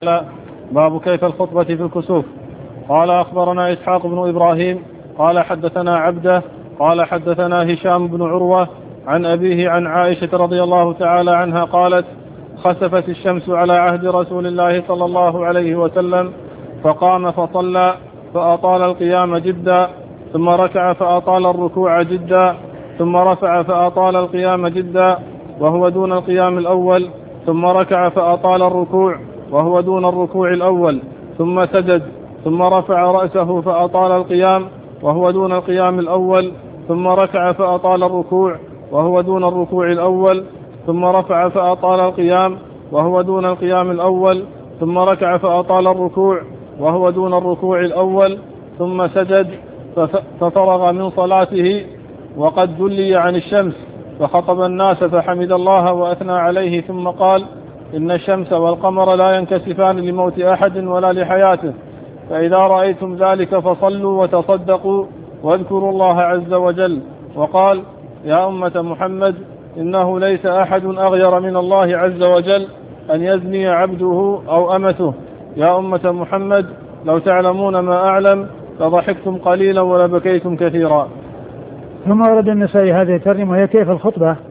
لا. باب كيف الخطبة في الكسوف. قال أخبرنا إسحاق بن إبراهيم قال حدثنا عبده قال حدثنا هشام بن عروة عن أبيه عن عائشة رضي الله تعالى عنها قالت: خسفت الشمس على عهد رسول الله صلى الله عليه وسلم فقام فصلى فأطال القيام جدا، ثم ركع فأطال الركوع جدا، ثم رفع فأطال القيام جدا وهو دون القيام الأول، ثم ركع فأطال الركوع وهو دون الركوع الأول، ثم سجد، ثم رفع رأسه فأطال القيام وهو دون القيام الأول، ثم ركع فأطال الركوع وهو دون الركوع الأول، ثم رفع فأطال القيام وهو دون القيام الأول، ثم ركع فأطال الركوع وهو دون الركوع الأول، ثم سجد ففرغ من صلاته وقد دلي عن الشمس فخطب الناس فحمد الله وأثنى عليه، ثم قال: إن الشمس والقمر لا ينكسفان لموت أحد ولا لحياته، فإذا رأيتم ذلك فصلوا وتصدقوا واذكروا الله عز وجل. وقال: يا أمة محمد، إنه ليس أحد أغير من الله عز وجل أن يزني عبده أو أمته. يا أمة محمد، لو تعلمون ما أعلم لضحكتم قليلا ولبكيتم كثيرا. ثم ورد النسائي هذه الترجمة وهي كيف الخطبة